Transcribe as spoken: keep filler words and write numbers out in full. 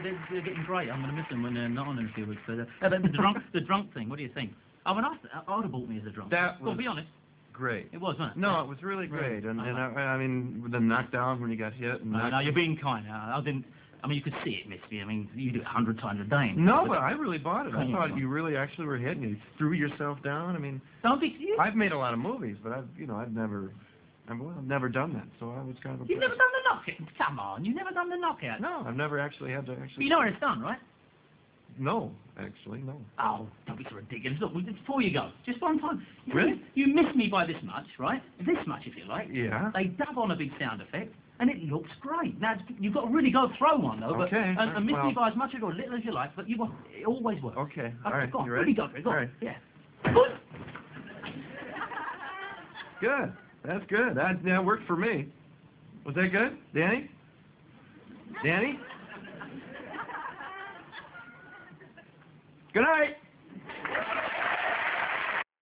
they're, they're getting great. I'm going to miss them when they're not on in a few weeks. But, uh, uh, the drunk, the drunk thing. What do you think? I mean, I, I would have bought me as a drunk. That Well, was be honest. great. It was, wasn't it? No, it was really great, and and I, I mean the knockdown when you got hit. And No, no, you're being kind. I, I didn't. I mean, you could see it, Misty. I mean, you do it a hundred times a day. No, but I really bought it. I Come thought on. you really actually were hitting. You threw yourself down. I mean, Don't be. You, I've made a lot of movies, but I've you know I've never, I've, well, I've never done that. So I was kind of. You've never done the knockout. Come on, you've never done the knockout. No, I've never actually had to actually. But you know where it's done, right? No, actually, no. Oh, don't be so ridiculous. Look, before you go, just one time. You, Really? You miss me by this much, right? This much, if you like. Yeah. They dub on a big sound effect, and it looks great. Now, you've got to really go throw one, though. But, Okay, And, and miss well- me by as much or as little as you like, but you want, it always works. Okay. All Okay, right. go on, You really ready? go for it. Go All on. right. Yeah. Good. Good. That's good. That that worked for me. Was that good, Danny? Danny? Good night.